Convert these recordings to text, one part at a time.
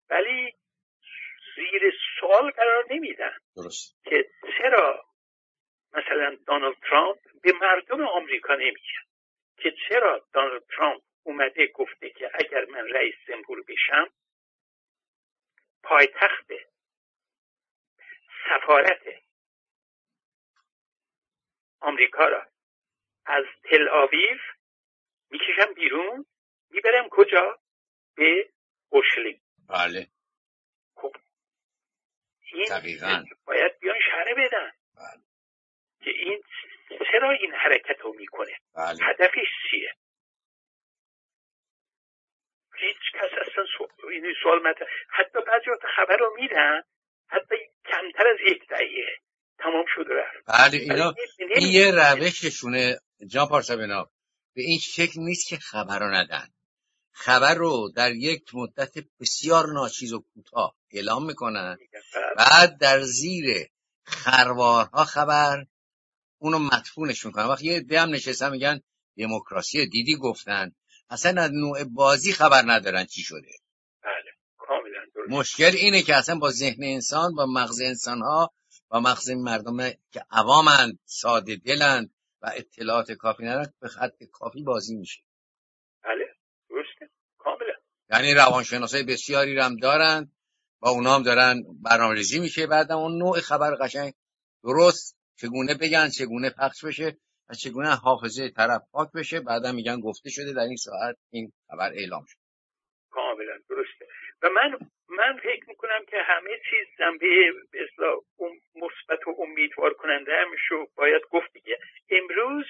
ولی زیر سوال قرار نمیدن. درست. که چرا مثلا دونالد ترامپ به مردم آمریکا نمیگه که چرا دونالد ترامپ اومده گفته که اگر من رئیس جمهور بشم پایتخت سفارت آمریکا را از تل آویو میکشم بیرون، میبرم کجا؟ به اورشلیم. بله. خب این دقیقاً باید بیان شرح بدن. بله. که این چرا این حرکت رو میکنه. بله. هدفش چیه؟ هیچ کس اصلا این سوال مطرح. حتی بعضی وقت خبر رو میدن حتی کمتر از 1 دقیقه تمام شد و رفت. بله این یه روششونه جان پارسابنا. به این شکل نیست که خبر رو ندن، خبر رو در یک مدت بسیار ناچیز و کوتاه اعلام میکنن، بعد در زیر خروارها خبر اونو مدفونش میکنن. وقتی یه عده هم نشستن میگن دموکراسی، دیدی گفتن، اصلا از نوع بازی خبر ندارن چی شده. بله کاملا درست. مشکل اینه که اصلا با ذهن انسان، با مغز انسانها، با مغز مردم که عوامند، ساده دلند و اطلاعات کافی ندارن، به خط کافی بازی میشه. بله درسته کاملا. یعنی روانشناسای بسیاری رو هم دارن، با اونا هم دارن برنامه‌ریزی میشه، بعدم اون نوع خبر قشنگ درست چگونه بگن، چگونه پخش بشه و چگونه حافظه طرف پاک بشه، بعدم میگن گفته شده در این ساعت این خبر اعلام شد. کاملا درسته. و من فکر میکنم که همه چیز جنبه اصلاح مثبت و امیدوار کننده همشو باید گفت دیگه. امروز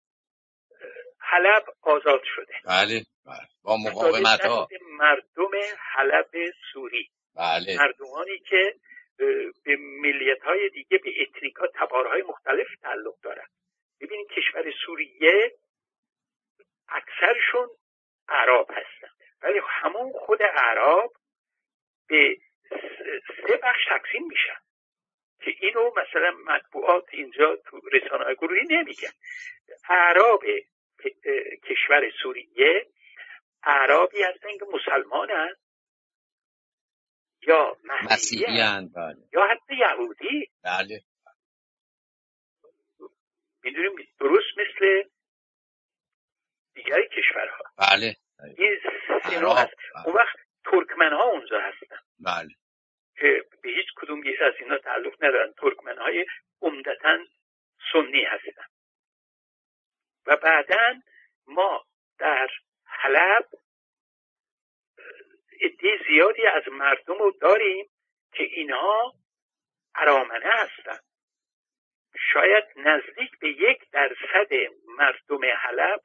حلب آزاد شده. بله بله. با مقاومت ها مردم حلب سوری. بله. مردمانی که به ملیت های دیگه، به اتنیک ها، تبارهای مختلف تعلق دارن. ببینید کشور سوریه اکثرشون عرب هستن، ولی همون خود عرب به 3 بخش تقسیم میشن که اینو مثلا مطبوعات اینجا تو رسانه‌های گروهی نمیگن. اعراب کشور سوریه اعرابی هستن که مسلمانن یا مسیحی‌اند یا حتی یهودی. بله. میدونیم درست مثل دیگر کشورها. بله. این سینا هست. اون وقت ترکمن ها اونجا هستن. بله. که به هیچ کدوم از اینا تعلق ندارن. ترکمن های عمدتاً سنی هستن. و بعداً ما در حلب عده زیادی از مردم رو داریم که اینها ارامنه هستن. شاید نزدیک به 1% مردم حلب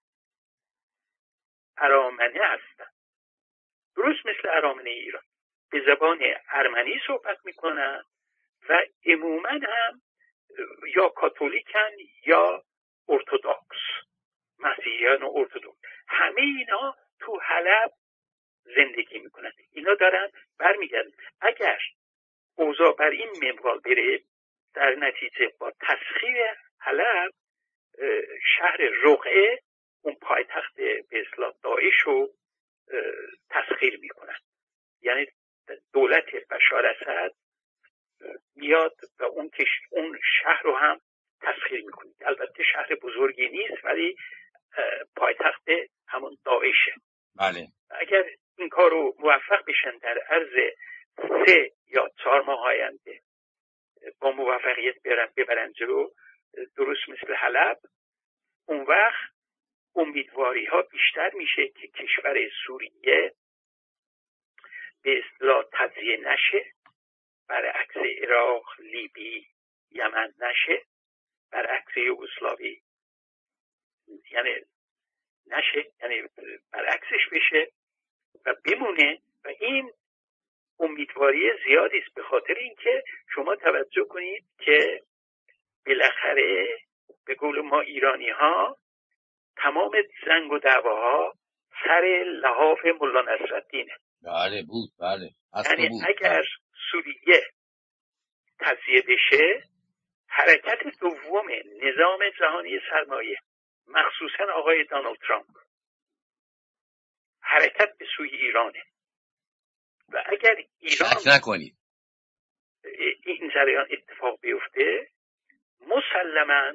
ارامنه هستن. درست مثل ارامنه ایران. به زبان ارمنی صحبت میکنن و عموما هم یا کاتولیکن یا ارتدوکس، مسیحیان و ارتدوکس. همه اینا تو حلب زندگی میکنن. اینا دارن برمیگردن. اگر اوضاع بر این منوال بره، در نتیجه با تسخیر حلب شهر رقعه، اون پایتخت به اصطلاح داعش رو تسخیر میکنن. یعنی دولت بشار اسد میاد و اون شهر رو هم تسخیر میکنه. البته شهر بزرگی نیست ولی پایتخت همون داعشه. بله. اگر این کار رو موفق بشن در عرض 3 یا 4 ماه آینده با موفقیت ببرن جلو، درست مثل حلب، اون وقت امیدواری ها بیشتر میشه که کشور سوریه به اصطلاح تجزیه نشه، برعکس عراق، لیبی، یمن نشه، برعکس یوگسلاوی یعنی نشه، یعنی برعکسش بشه و بمونه. و این امیدواری زیادی است، به خاطر اینکه شما توجه کنید که بالاخره به قول ما ایرانی ها تمام زنگ و دعواها سر لحاف ملا نصرالدینه. بله بود. بله. یعنی اگر سوریه تجزیه بشه، حرکت دوم نظام جهانی سرمایه، مخصوصا آقای دونالد ترامپ، حرکت به سوی ایرانه و اگر ایران شک نکنید این جریان اتفاق بیفته مسلماً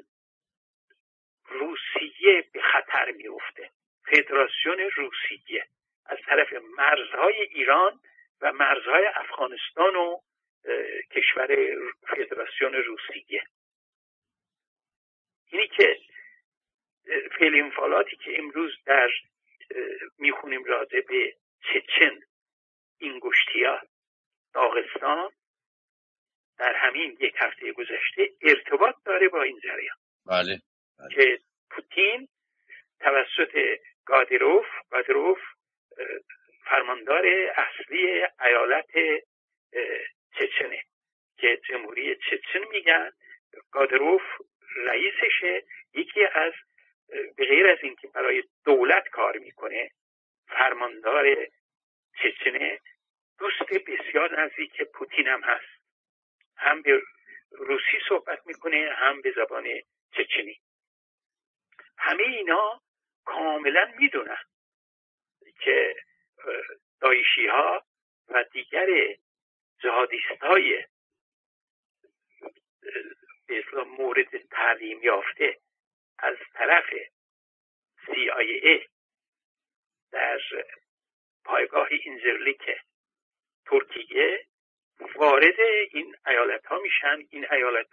روسیه به خطر میفته. فدراسیون روسیه از طرف مرزهای ایران و مرزهای افغانستان و کشور فدراسیون روسیه. اینی که فعل انفعالاتی که امروز در میخونیم راجع به چچن، اینگوشتیا، داغستان در همین یک هفته گذشته ارتباط داره با این جریان. بله. که پوتین توسط قادیروف فرماندار اصلی ایالت چچنه که جمهوری چچن میگن، قادیروف رئیسشه، یکی از به غیر از اینکه برای دولت کار میکنه فرماندار چچنه دوست بسیار نزدیک پوتین هم هست، هم به روسی صحبت میکنه هم به زبان چچنی. همه اینا کاملا میدونن که داعشی ها و دیگر جهادیست های مورد تعلیم یافته از طرف CIA در پایگاه اینزرلیک ترکیه وارد این ایالت ها میشن. این ایالت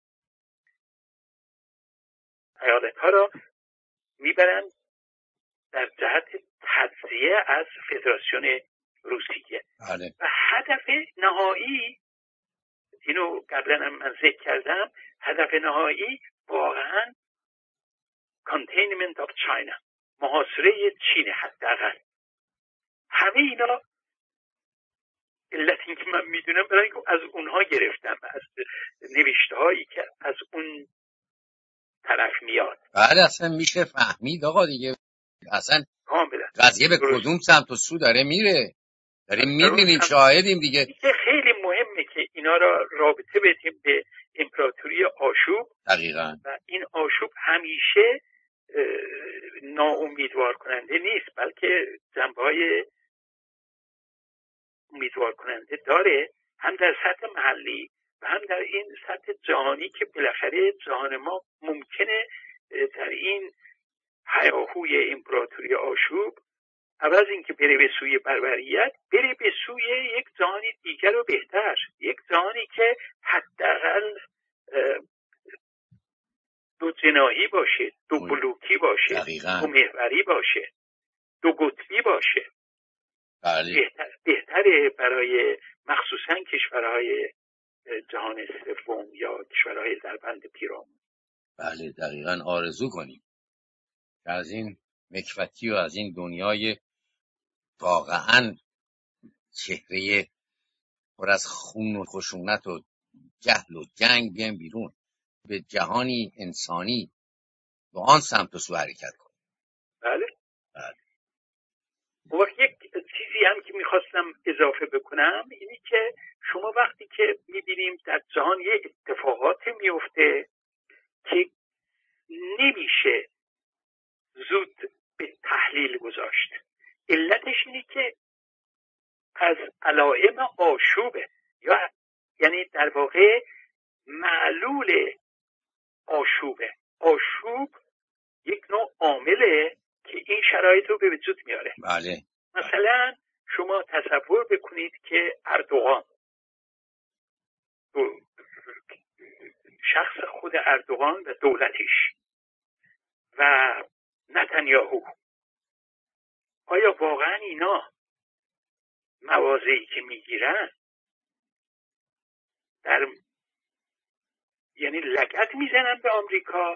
ها را میبرن در جهت تجزیه از فدراسیون روسیه. بله. و هدف نهایی، اینو قبلا هم من ذکر کردم، هدف نهایی واقعا containment of China، محاصره چین حداقل. همه اینا علت این که من میدونم برای اینکه از اونها گرفتم، از نوشته هایی که از اون طرف میاد. بله اصلا میشه فهمید آقا دیگه، اصلا کاملا قضیه به کدوم سمت و سو داره میره، داریم میبینیم، شاهدیم دیگه. خیلی مهمه که اینا را رابطه بدیم به امپراتوری آشوب. دقیقاً. و این آشوب همیشه ناامیدوار کننده نیست، بلکه جنبه‌های امیدوار کننده داره، هم در سطح محلی و هم در این سطح جهانی که بالاخره جهان ما ممکنه در این هیاهوی امپراتوری آشوب عوض اینکه بره به سوی پروریت، بره به سوی یک جهانی دیگر و بهتر، یک جهانی که حداقل دو جناحی باشه، دو بلوکی باشه، دقیقاً. دو محوری باشه، دو قطبی باشه. بله. بهتره برای مخصوصا کشورهای جهان سوم یا کشورهای در بند پیرامون. بله دقیقاً. آرزو کنیم که از این مکفتی و از این دنیای واقعاً چهره پر از خون و خشونت و جهل و جنگ بیان بیرون، به جهانی انسانی به آن سمت و سو حرکت کنیم. بله. بله. و یک چیزی هم که میخواستم اضافه بکنم اینی که شما وقتی که میبینیم در جهان یه اتفاقات میفته که نمیشه زود به تحلیل گذاشت، علتش اینه که از علائم آشوبه، یا یعنی در واقع معلول آشوبه. آشوب یک نوع عامله که این شرایط رو به وجود میاره. بله. مثلا شما تصور بکنید که اردوغان، شخص خود اردوغان و دولتش و نتانیاهو، آیا واقعا اینا مواضعی که میگیرن در یعنی لگد میزنن به آمریکا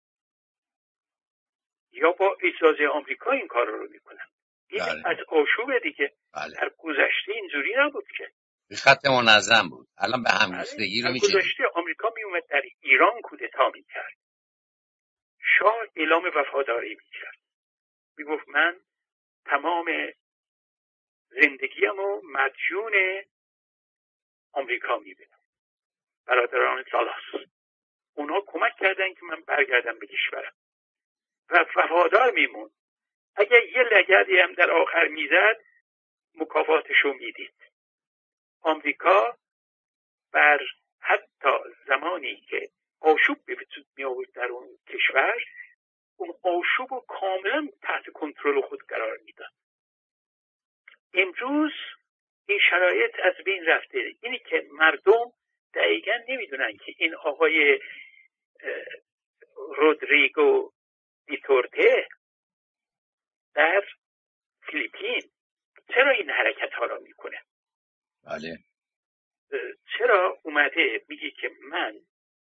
یا با اجازه آمریکا این کار رو میکنن؟ این بله. از آشوب دیگه. بله. در گذشته اینجوری نبود که به خط منظم بود، الان به همگستگی رو میشه. در گذشته آمریکا میومد در ایران کودتا میکرد، شاه اعلام وفاداری میکرد، میگفت من تمام زندگیمو مدیون آمریکا میبینم، برادران سالاس اونها کمک کردن که من برگردم به کشورم و وفادار میمون. اگر یه لگدی هم در آخر میزد مکافاتشو میدید. آمریکا بر حتی زمانی که آشوب به وجود می آورد در اون کشور، اون آشوب رو کاملا تحت کنترل خود قرار میداد. امروز این شرایط از بین رفته. اینی که مردم دقیقا نمیدونن که این آقای رودریگو دیتورته در فیلیپین چرا این حرکت ها را میکنه. بله. چرا اومده میگه که من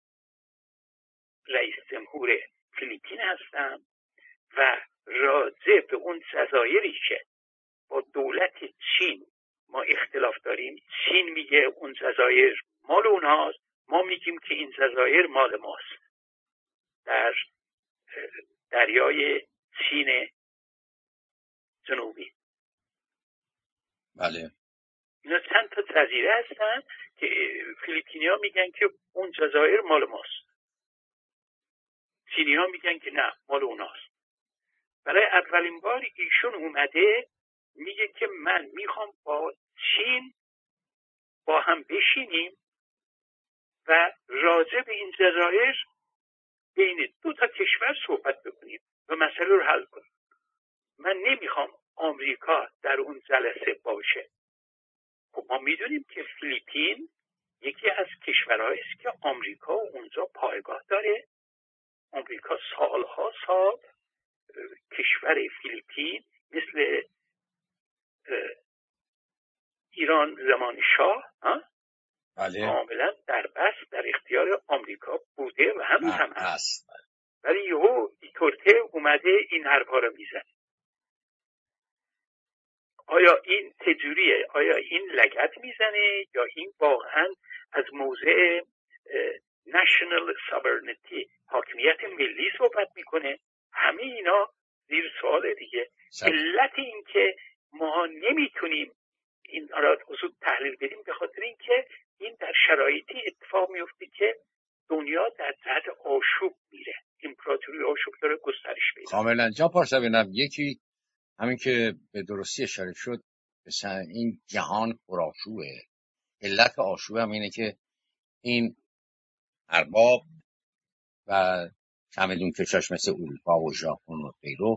رئیس جمهور فیلیپین هستم و راجع به اون جزایری که با دولت چین ما اختلاف داریم، چین میگه اون جزایر مال اونهاست، ما میگیم که این جزایر مال ماست، در دریای چین جنوبی. بله. اینا چند تا جزیره هستن که فیلیپینیا میگن که اون جزایر مال ماست، چینی‌ها میگن که نه مال اوناست. برای اولین بار ایشون اومده میگه که من میخوام با چین با هم بشینیم و راجع به این جزایر بین دو تا کشور صحبت بکنیم و مسئله رو حل کنیم. من نمیخوام آمریکا در اون جلسه باشه. خب ما میدونیم که فیلیپین یکی از کشورهایی است که آمریکا اونجا پایگاه داره. آمریکا سالها سال کشور فیلیپین مثل ایران زمان شاه کاملا در بست در اختیار آمریکا بوده و هنوز هم هست. ولی یهو دیتورته اومده این حرفا رو میزنه. آیا این تجوریه؟ آیا این لگد میزنه یا این واقعا از موضع national sovereignty حاکمیت ملی صحبت میکنه؟ همه اینا زیر سوال دیگه. علت این که ما نمیتونیم این را زود تحلیل بدیم به خاطر اینکه این در شرایطی اتفاق میفته که دنیا در جهت آشوب میره، امپراتوری آشوب داره گسترش پیدا. کاملا جا پارسا یکی همین که به درستی اشاره شد، مثلا این جهان پرآشوبه. علت آشوب هم اینه که این ارباب و چمدون کشاش مثل اروپا و ژاپن و غیره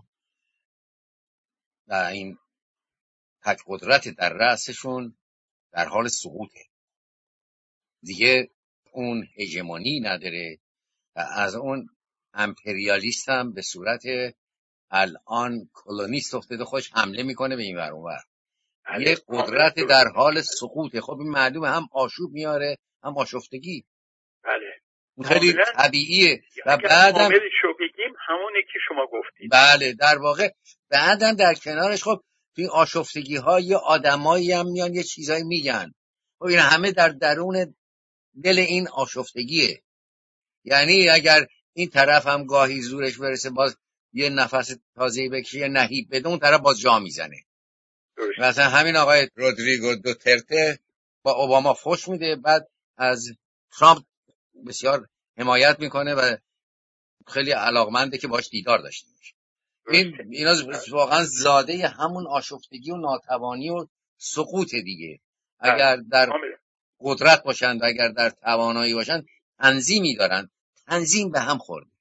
و این تک قدرت در رأسشون در حال سقوطه دیگه، اون هژمونی نداره و از اون امپریالیست هم به صورت الان کلونیست افتاده، خوش حمله میکنه به این ور اون ور. یه قدرت در حال سقوطه. خب این معلومه هم آشوب میاره هم آشفتگی. بله خیلی طبیعیه. و بعدم عاملشو بگیم همونه که شما گفتید. بله در واقع بعدم در کنارش خب توی آشفتگی ها یه آدمایی هم میان یه چیزایی میگن. خب این همه در درون دل این آشفتگیه. یعنی اگر این طرف هم گاهی زورش برسه باز یه نفس تازه‌ای بکشه یه نهیب بده، اون طرف باز جا میزنه. مثلا همین آقای رودریگو دوترته با اوباما فوش میده، بعد از ترامپ بسیار حمایت میکنه و خیلی علاقمنده که باش دیدار داشته باشه. اینا واقعا زاده همون آشفتگی و ناتوانی و سقوط دیگه. اگر در قدرت باشند و اگر در توانایی باشند تنظیمی دارن، تنظیم به هم خورده.